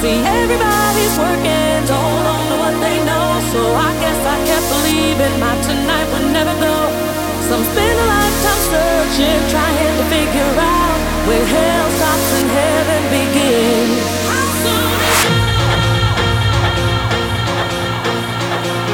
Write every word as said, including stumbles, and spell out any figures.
See, everybody's working to hold on to what they know. So I guess I kept believing my tonight